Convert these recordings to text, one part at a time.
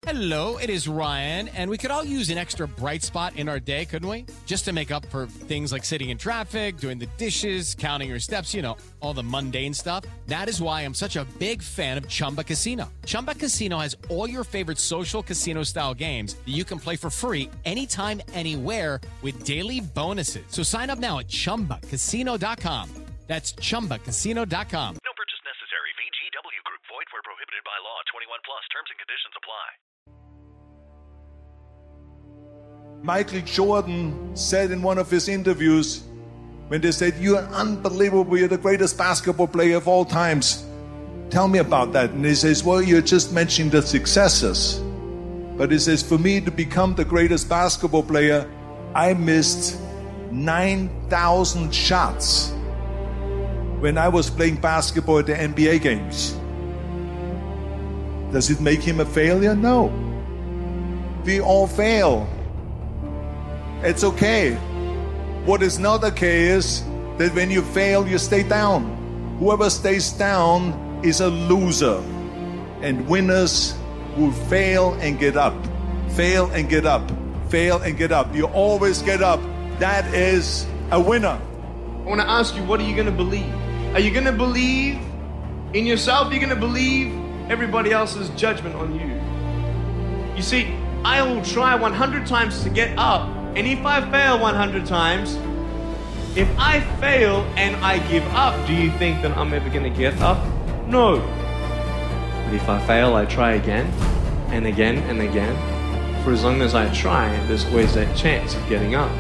Hello, it is Ryan, and we could all use an extra bright spot in our day, couldn't we? Just to make up for things like sitting in traffic, doing the dishes, counting your steps, you know, all the mundane stuff. That is why I'm such a big fan of Chumba Casino. Chumba Casino has all your favorite social casino-style games that you can play for free anytime, anywhere with daily bonuses. So sign up now at ChumbaCasino.com. That's ChumbaCasino.com. No purchase necessary. VGW Group. Void where prohibited by law. 21 plus. Terms and conditions apply. Michael Jordan said in one of his interviews, when they said, "You're unbelievable, you're the greatest basketball player of all times. Tell me about that." And he says, "Well, you're just mentioning the successes." But he says, "For me to become the greatest basketball player, I missed 9,000 shots when I was playing basketball at the NBA games." Does it make him a failure? No. We all fail. It's okay. What is not okay is that when you fail, you stay down. Whoever stays down is a loser. And winners will fail and get up. Fail and get up. Fail and get up. You always get up. That is a winner. I want to ask you, what are you going to believe? Are you going to believe in yourself? Are you going to believe everybody else's judgment on you? You see, I will try 100 times to get up. And if I fail 100 times, if I fail and I give up, do you think that I'm ever going to get up? No. But if I fail, I try again and again and again. For as long as I try, there's always that chance of getting up.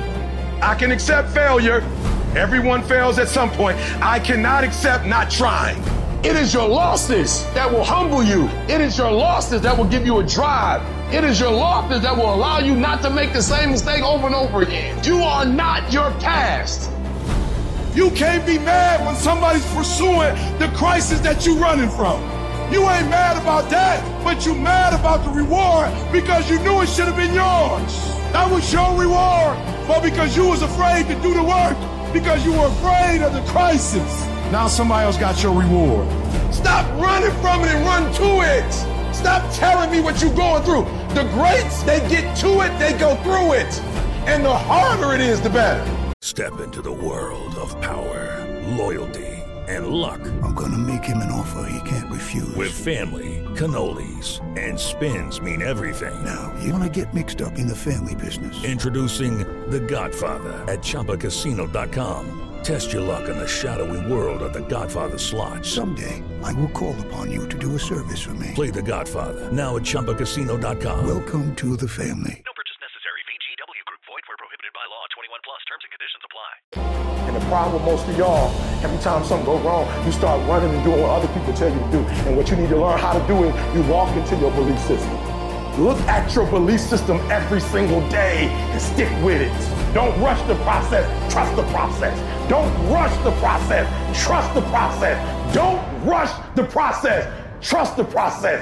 I can accept failure. Everyone fails at some point. I cannot accept not trying. It is your losses that will humble you. It is your losses that will give you a drive. It is your losses that will allow you not to make the same mistake over and over again. You are not your past. You can't be mad when somebody's pursuing the crisis that you're running from. You ain't mad about that, but you mad about the reward because you knew it should have been yours. That was your reward, but because you was afraid to do the work, because you were afraid of the crisis. Now somebody else got your reward. Stop running from it and run to it. Stop telling me what you're going through. The greats, they get to it, they go through it. And the harder it is, the better. Step into the world of power, loyalty, and luck. I'm gonna make him an offer he can't refuse. With family, cannolis, and spins mean everything. Now, you wanna get mixed up in the family business. Introducing The Godfather at ChumbaCasino.com. Test your luck in the shadowy world of The Godfather slot. Someday, I will call upon you to do a service for me. Play The Godfather, now at ChumbaCasino.com. Welcome to the family. No purchase necessary. VGW Group. Void where prohibited by law. 21 plus. Terms and conditions apply. And the problem with most of y'all, every time something goes wrong, you start running and doing what other people tell you to do. And what you need to learn how to do is you walk into your belief system. Look at your belief system every single day and stick with it. Don't rush the process, trust the process. Don't rush the process, trust the process. Don't rush the process, trust the process.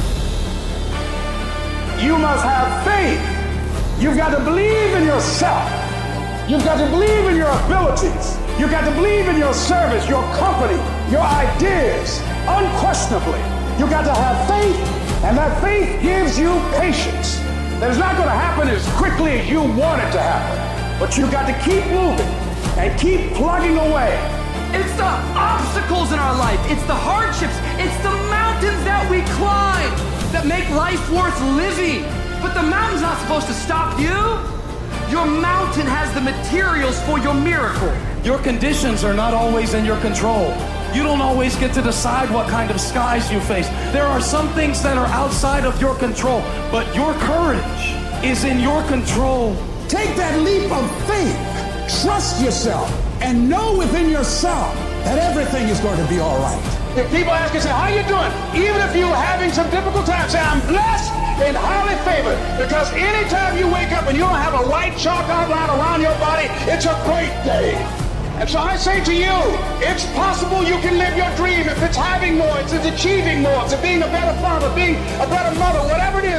You must have faith. You've got to believe in yourself. You've got to believe in your abilities. You've got to believe in your service, your company, your ideas, unquestionably. You've got to have faith, and that faith gives you patience. That it's not going to happen as quickly as you want it to happen. But you've got to keep moving and keep plugging away. It's the obstacles in our life. It's the hardships. It's the mountains that we climb that make life worth living. But the mountain's not supposed to stop you. Your mountain has the materials for your miracle. Your conditions are not always in your control. You don't always get to decide what kind of skies you face. There are some things that are outside of your control, but your courage is in your control. Take that leap of faith. Trust yourself and know within yourself that everything is going to be all right. If people ask you, say, how you doing? Even if you're having some difficult times, say, I'm blessed and highly favored. Because anytime you wake up and you don't have a white chalk outline around your body, it's a great day. And so I say to you, it's possible you can live your dream. If it's having more, it's achieving more, it's being a better father, being a better mother, whatever it is,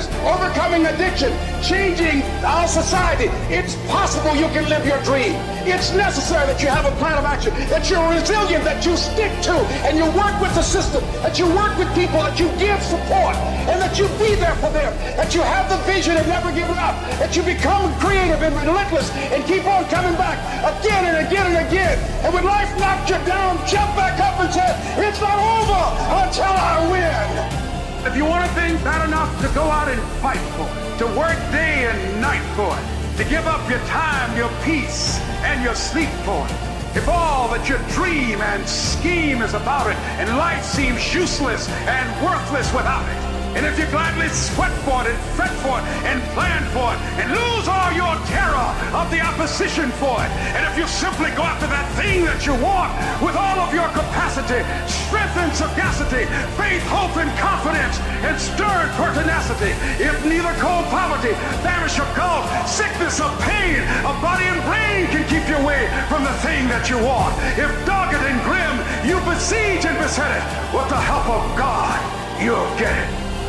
business, overcoming addiction, changing our society. It's possible you can live your dream. It's necessary that you have a plan of action, that you're resilient, that you stick to, and you work with the system, that you work with people, that you give support, and that you be there for them, that you have the vision and never give it up, that you become creative and relentless and keep on coming back again and again and again. And when life knocks you down, jump back up and say, it's not over until I win. If you want a thing bad enough to go out and fight for it, to work day and night for it, to give up your time, your peace, and your sleep for it. If all that you dream and scheme is about it, and life seems useless and worthless without it, and if you gladly sweat for it and fret for it and plan for it and lose all your terror of the opposition for it, and if you simply go after that thing that you want with all of your capacity, strength and sagacity, faith, hope and confidence, and stern pertinacity, if neither cold poverty, famish or gulf, sickness or pain, of body and brain can keep you away from the thing that you want, if dogged and grim you besiege and beset it, with the help of God, you'll get it.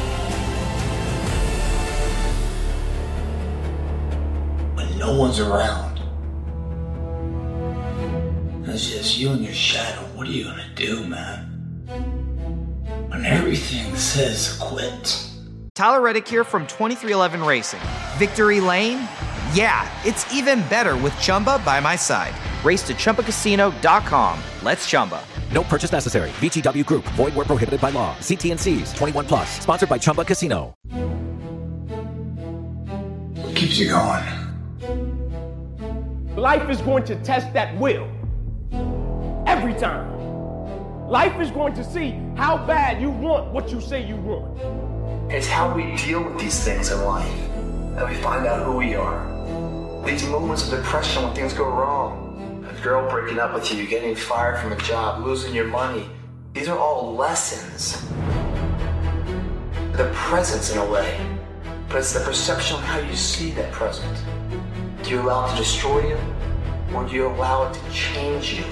No one's around. It's just you and your shadow. What are you gonna do, man? When everything says quit. Tyler Reddick here from 23XI Racing. Victory Lane? Yeah, it's even better with Chumba by my side. Race to ChumbaCasino.com. Let's Chumba. No purchase necessary. VGW Group. Void where prohibited by law. See T&Cs. 21 plus. Sponsored by Chumba Casino. What keeps you going? Life is going to test that will. Every time. Life is going to see how bad you want what you say you want. It's how we deal with these things in life that we find out who we are. These moments of depression when things go wrong. A girl breaking up with you, getting fired from a job, losing your money. These are all lessons. The presence in a way. But it's the perception of how you see that present. Do you allow it to destroy you, or do you allow it to change you?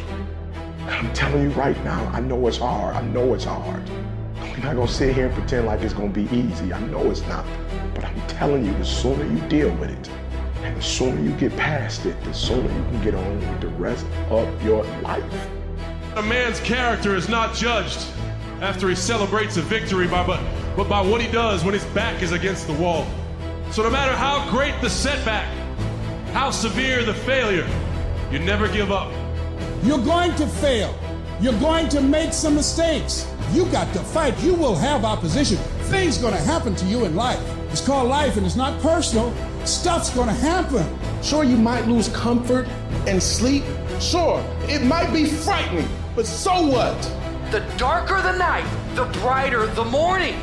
I'm telling you right now, I know it's hard. I know it's hard. We're not gonna sit here and pretend like it's gonna be easy. I know it's not. But I'm telling you, the sooner you deal with it, and the sooner you get past it, the sooner you can get on with the rest of your life. A man's character is not judged after he celebrates a victory, but by what he does when his back is against the wall. So no matter how great the setback, how severe the failure, you never give up. You're going to fail. You're going to make some mistakes. You got to fight. You will have opposition. Things going to happen to you in life. It's called life and it's not personal. Stuff's going to happen. Sure, you might lose comfort and sleep. Sure, it might be frightening, but so what? The darker the night, the brighter the morning.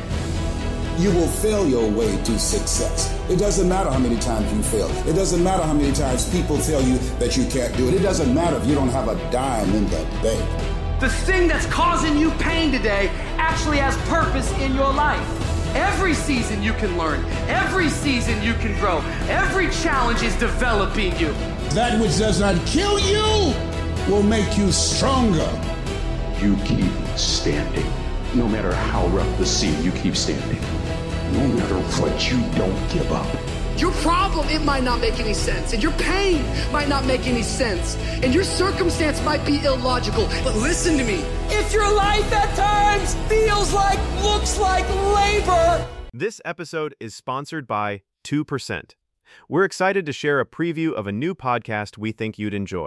You will fail your way to success. It doesn't matter how many times you fail. It doesn't matter how many times people tell you that you can't do it. It doesn't matter if you don't have a dime in the bank. The thing that's causing you pain today actually has purpose in your life. Every season you can learn. Every season you can grow. Every challenge is developing you. That which does not kill you will make you stronger. You keep standing. No matter how rough the sea, you keep standing. No matter what, you don't give up. Your problem, it might not make any sense, and your pain might not make any sense, and your circumstance might be illogical, but listen to me. If your life at times feels like, looks like labor. This episode is sponsored by 2%. We're excited to share a preview of a new podcast we think you'd enjoy,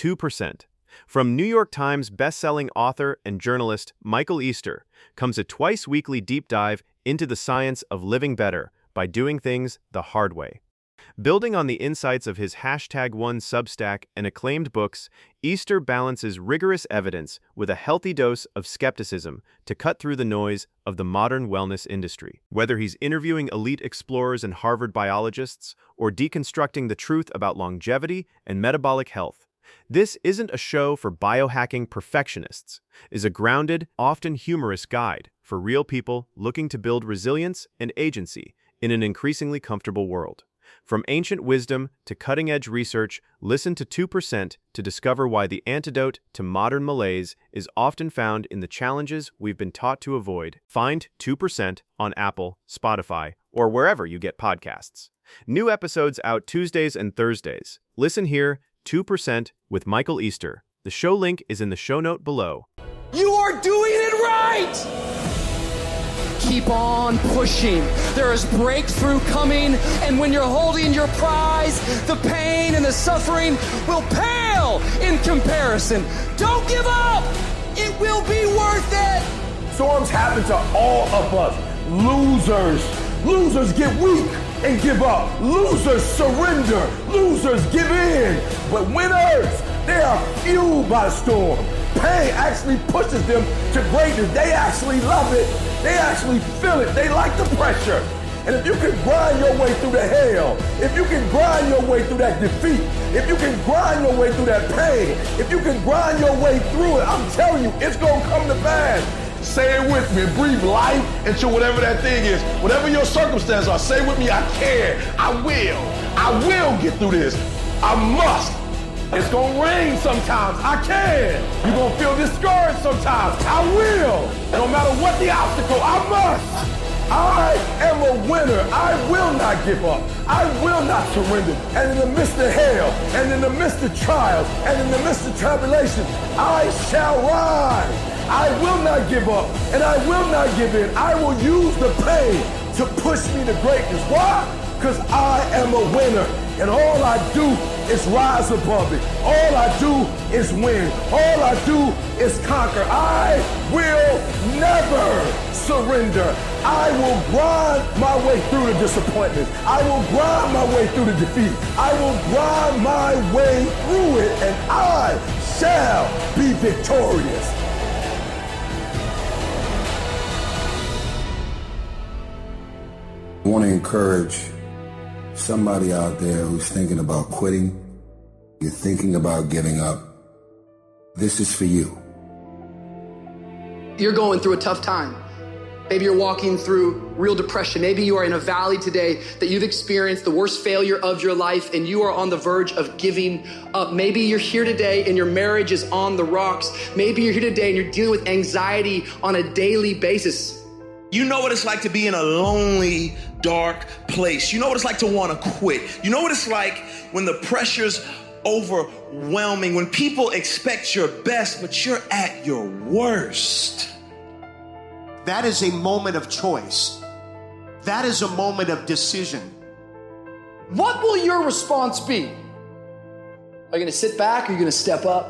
2%. From New York Times bestselling author and journalist Michael Easter comes a twice-weekly deep dive into the science of living better by doing things the hard way. Building on the insights of his #1 Substack and acclaimed books, Easter balances rigorous evidence with a healthy dose of skepticism to cut through the noise of the modern wellness industry. Whether he's interviewing elite explorers and Harvard biologists or deconstructing the truth about longevity and metabolic health, this isn't a show for biohacking perfectionists. It's a grounded, often humorous guide for real people looking to build resilience and agency in an increasingly comfortable world. From ancient wisdom to cutting-edge research, listen to 2% to discover why the antidote to modern malaise is often found in the challenges we've been taught to avoid. Find 2% on Apple, Spotify, or wherever you get podcasts. New episodes out Tuesdays and Thursdays. Listen here, 2% with Michael Easter. The show link is in the show note below. You are doing it right! Keep on pushing. There is breakthrough coming, and when you're holding your prize, the pain and the suffering will pale in comparison. Don't give up! It will be worth it! Storms happen to all of us. Losers. Losers get weak and give up. Losers surrender. Losers give in. But winners, they are fueled by the storm. Pain actually pushes them to greatness. They actually love it. They actually feel it. They like the pressure. And if you can grind your way through the hell, if you can grind your way through that defeat, if you can grind your way through that pain, if you can grind your way through it, I'm telling you, it's going to come to pass. Say it with me. Breathe life into whatever that thing is. Whatever your circumstances are, say with me, I can. I will get through this. I must. It's going to rain sometimes. I can. You're going to feel discouraged sometimes. I will. No matter what the obstacle, I must. I am a winner. I will not give up. I will not surrender. And in the midst of hell, and in the midst of trials, and in the midst of tribulations, I shall rise. I will not give up, and I will not give in. I will use the pain to push me to greatness. Why? Because I am a winner, and all I do is rise above it. All I do is win. All I do is conquer. I will never surrender. I will grind my way through the disappointment. I will grind my way through the defeat. I will grind my way through it, and I shall be victorious. I want to encourage somebody out there who's thinking about quitting. You're thinking about giving up. This is for you. You're going through a tough time. Maybe you're walking through real depression. Maybe you are in a valley today that you've experienced the worst failure of your life and you are on the verge of giving up. Maybe you're here today and your marriage is on the rocks. Maybe you're here today and you're dealing with anxiety on a daily basis. You know what it's like to be in a lonely, dark place. You know what it's like to want to quit. You know what it's like when the pressure's overwhelming, when people expect your best, but you're at your worst. That is a moment of choice. That is a moment of decision. What will your response be? Are you going to sit back or are you going to step up?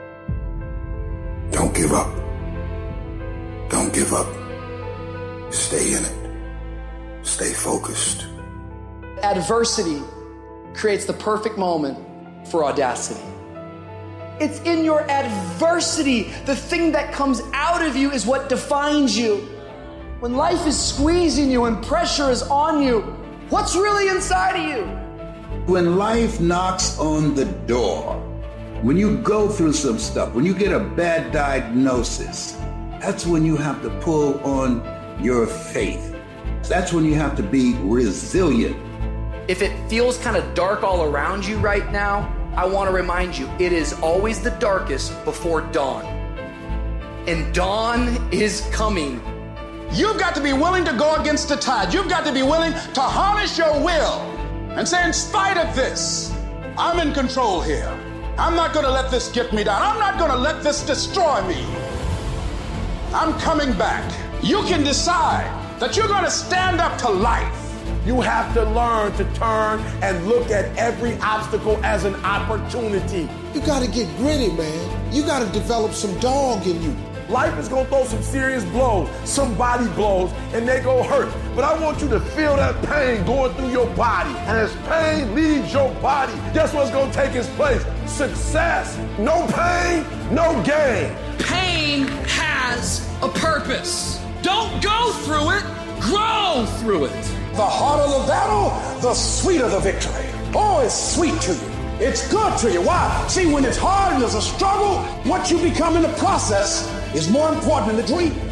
Don't give up. Don't give up. Stay in it. Stay focused. Adversity creates the perfect moment for audacity. It's in your adversity. The thing that comes out of you is what defines you. When life is squeezing you and pressure is on you, what's really inside of you? When life knocks on the door, when you go through some stuff, when you get a bad diagnosis, that's when you have to pull on your faith. That's when you have to be resilient. If it feels kind of dark all around you right now, I want to remind you, it is always the darkest before dawn. And dawn is coming. You've got to be willing to go against the tide. You've got to be willing to harness your will and say, in spite of this, I'm in control here. I'm not going to let this get me down. I'm not going to let this destroy me. I'm coming back. You can decide that you're going to stand up to life. You have to learn to turn and look at every obstacle as an opportunity. You got to get gritty, man. You got to develop some dog in you. Life is going to throw some serious blows, some body blows, and they go hurt. But I want you to feel that pain going through your body. And as pain leaves your body, guess what's going to take its place? Success. No pain, no gain. Pain has a purpose. Don't go through it, grow through it. The harder the battle, the sweeter the victory. Oh, it's sweet to you. It's good to you. Why? See, when it's hard and there's a struggle, what you become in the process is more important than the dream.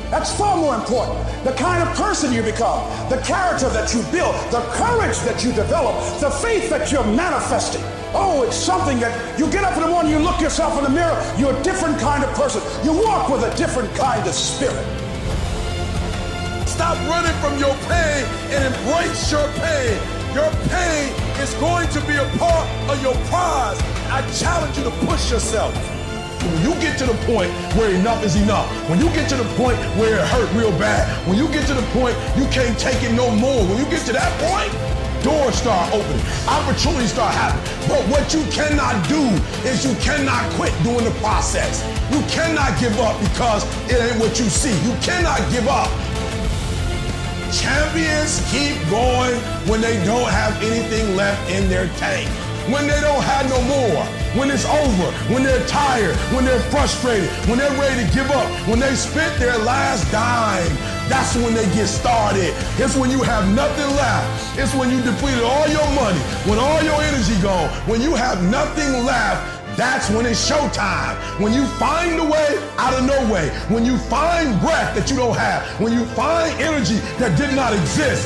That's far more important. The kind of person you become, the character that you build, the courage that you develop, the faith that you're manifesting. Oh, it's something that you get up in the morning, you look yourself in the mirror, you're a different kind of person. You walk with a different kind of spirit. Stop running from your pain and embrace your pain. Your pain is going to be a part of your prize. I challenge you to push yourself. When you get to the point where enough is enough, when you get to the point where it hurt real bad, when you get to the point you can't take it no more, when you get to that point, doors start opening, opportunities start happening. But what you cannot do is you cannot quit doing the process. You cannot give up because it ain't what you see. You cannot give up. Champions keep going when they don't have anything left in their tank, when they don't have no more, when it's over, when they're tired, when they're frustrated, when they're ready to give up, when they spent their last dime. That's when they get started. It's when you have nothing left. It's when you depleted all your money, when all your energy gone, when you have nothing left. That's when it's showtime. When you find the way out of no way. When you find breath that you don't have. When you find energy that did not exist.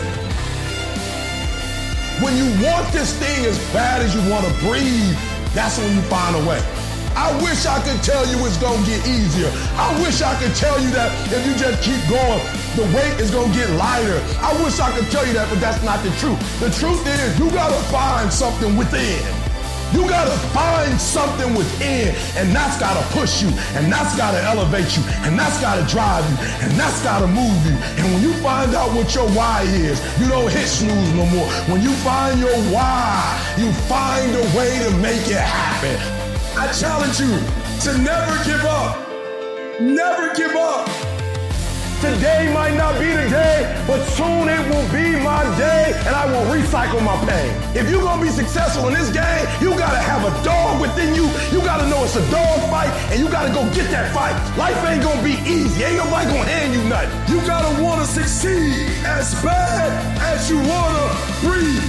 When you want this thing as bad as you want to breathe, that's when you find a way. I wish I could tell you it's going to get easier. I wish I could tell you that if you just keep going, the weight is going to get lighter. I wish I could tell you that, but that's not the truth. The truth is you got to find something within. You got to find something within, and that's got to push you, and that's got to elevate you, and that's got to drive you, and that's got to move you. And when you find out what your why is, you don't hit snooze no more. When you find your why, you find a way to make it happen. I challenge you to never give up. Never give up. Today might not be the day, but soon it will be my day, and I will recycle my pain. If you're gonna be successful in this game, you gotta have a dog within you. You gotta know it's a dog fight, and you gotta go get that fight. Life ain't gonna be easy. Ain't nobody gonna hand you nothing. You gotta wanna succeed as bad as you wanna breathe.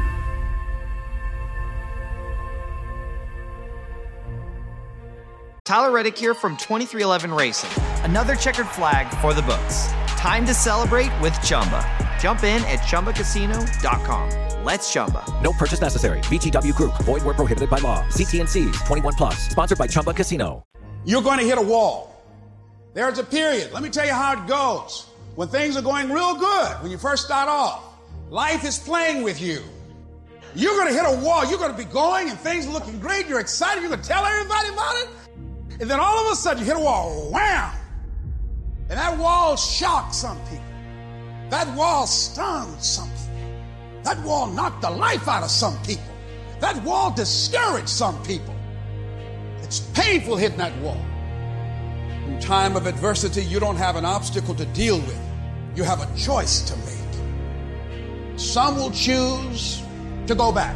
Tyler Reddick here from 23XI Racing. Another checkered flag for the books. Time to celebrate with Chumba. Jump in at ChumbaCasino.com. Let's Chumba. No purchase necessary. VGW Group. Void where prohibited by law. See T&Cs. 21+. Sponsored by Chumba Casino. You're going to hit a wall. There's a period. Let me tell you how it goes. When things are going real good, when you first start off, life is playing with you. You're going to hit a wall. You're going to be going and things are looking great. You're excited. You're going to tell everybody about it. And then all of a sudden you hit a wall, wham! And that wall shocked some people. That wall stunned some people. That wall knocked the life out of some people. That wall discouraged some people. It's painful hitting that wall. In time of adversity, you don't have an obstacle to deal with. You have a choice to make. Some will choose to go back.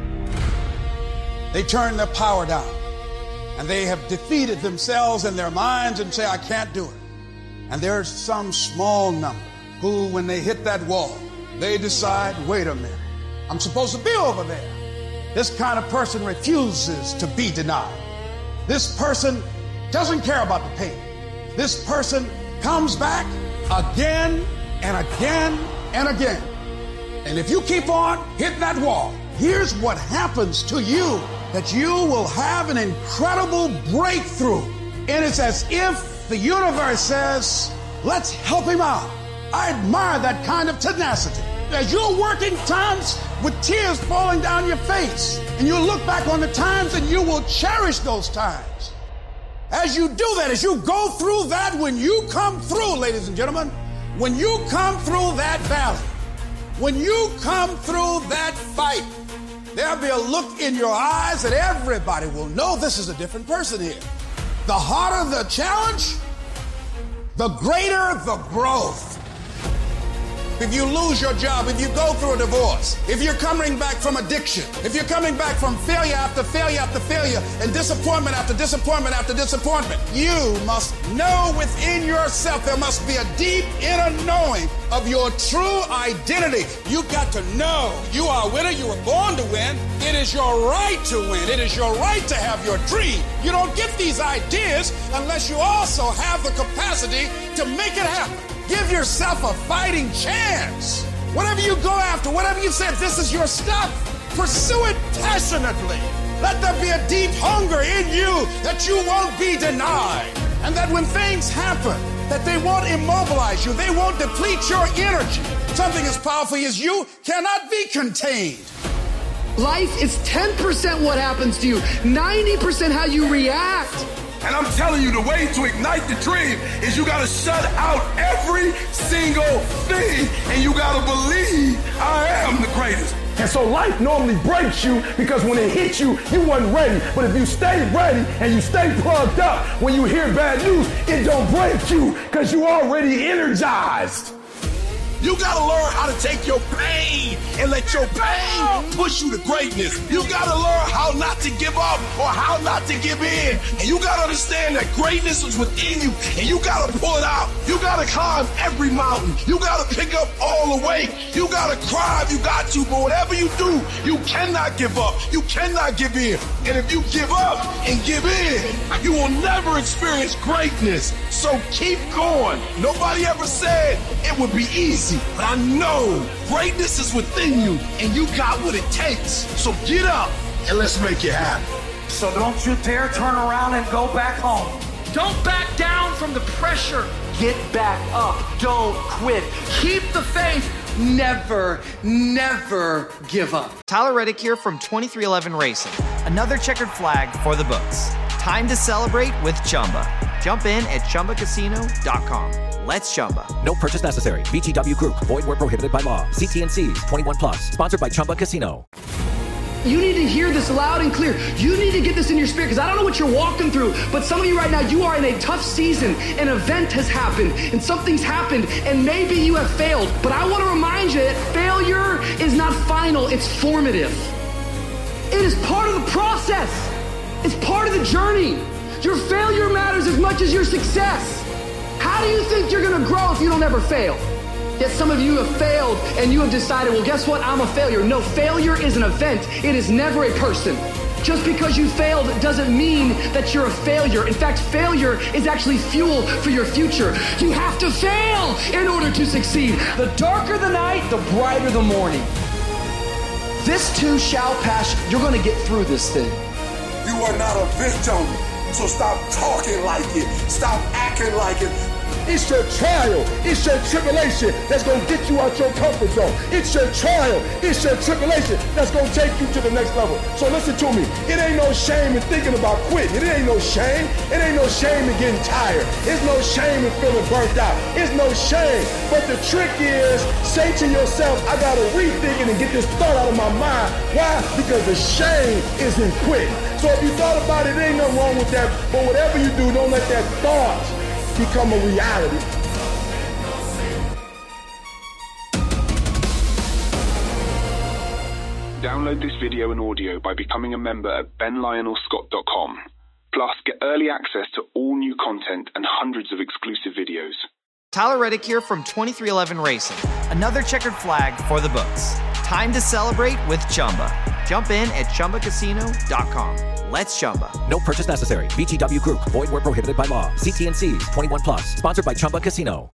They turn their power down. And they have defeated themselves in their minds and say, I can't do it. And there's some small number who, when they hit that wall, they decide, wait a minute, I'm supposed to be over there. This kind of person refuses to be denied. This person doesn't care about the pain. This person comes back again and again and again. And if you keep on hitting that wall, here's what happens to you. That you will have an incredible breakthrough. And it's as if the universe says, let's help him out. I admire that kind of tenacity. As you're working times with tears falling down your face, and you look back on the times and you will cherish those times. As you do that, as you go through that, when you come through, ladies and gentlemen, when you come through that valley, when you come through that fight, there'll be a look in your eyes that everybody will know this is a different person here. The harder the challenge, the greater the growth. if you lose your job, if you go through a divorce, if you're coming back from addiction, if you're coming back from failure after failure after failure and disappointment after disappointment after disappointment, you must know within yourself there must be a deep inner knowing of your true identity. You got to know you are a winner. You were born to win. It is your right to win. It is your right to have your dream. You don't get these ideas unless you also have the capacity to make it happen. Give yourself a fighting chance. Whatever you go after, whatever you say, this is your stuff, pursue it passionately. Let there be a deep hunger in you that you won't be denied. And that when things happen, that they won't immobilize you. They won't deplete your energy. Something as powerful as you cannot be contained. Life is 10% what happens to you, 90% how you react. And I'm telling you, the way to ignite the dream is you gotta shut out every single thing, and you gotta believe I am the greatest. And so life normally breaks you because when it hits you, you wasn't ready. But if you stay ready and you stay plugged up, when you hear bad news, it don't break you because you already energized. You gotta learn how to take your pain and let your pain push you to greatness. You gotta learn how not to give up or how not to give in. And you gotta understand that greatness is within you and you gotta pull it out. You gotta climb every mountain. You gotta pick up all the weight. You gotta cry if you got to, but whatever you do, you cannot give up. You cannot give in. And if you give up and give in, you will never experience greatness. So keep going. Nobody ever said it would be easy. But I know greatness is within you and you got what it takes. So get up and let's make it happen. So don't you dare turn around and go back home. Don't back down from the pressure. Get back up. Don't quit. Keep the faith. Never, never give up. Tyler Reddick here from 23XI Racing. Another checkered flag for the books. Time to celebrate with Chumba. Jump in at ChumbaCasino.com. Let's Chumba. No purchase necessary. VGW Group. Void where prohibited by law. See T&Cs. 21 plus. Sponsored by Chumba Casino. You need to hear this loud and clear. You need to get this in your spirit because I don't know what you're walking through, but some of you right now, you are in a tough season. An event has happened and something's happened and maybe you have failed. But I want to remind you that failure is not final, it's formative. It is part of the process. It's part of the journey. Your failure matters as much as your success. How do you think you're gonna grow if you don't ever fail? Yet some of you have failed and you have decided, well, guess what? I'm a failure. No, failure is an event. It is never a person. Just because you failed doesn't mean that you're a failure. In fact, failure is actually fuel for your future. You have to fail in order to succeed. The darker the night, the brighter the morning. This too shall pass. You're gonna get through this thing. You are not a victim. So stop talking like it. Stop acting like it. It's your trial. It's your tribulation that's going to get you out your comfort zone. It's your trial. It's your tribulation that's going to take you to the next level. So listen to me. It ain't no shame in thinking about quitting. It ain't no shame. It ain't no shame in getting tired. It's no shame in feeling burnt out. It's no shame. But the trick is, say to yourself, I got to rethink it and get this thought out of my mind. Why? Because the shame is in quitting. So if you thought about it, there ain't nothing wrong with that. But whatever you do, don't let that thought become a reality. Download this video and audio by becoming a member at benlionelscott.com. Plus, get early access to all new content and hundreds of exclusive videos. Tyler Reddick here from 23XI Racing. Another checkered flag for the books. Time to celebrate with Chumba. Jump in at ChumbaCasino.com. Let's Chumba. No purchase necessary. VGW Group. Void where prohibited by law. See T&Cs. 21 plus. Sponsored by Chumba Casino.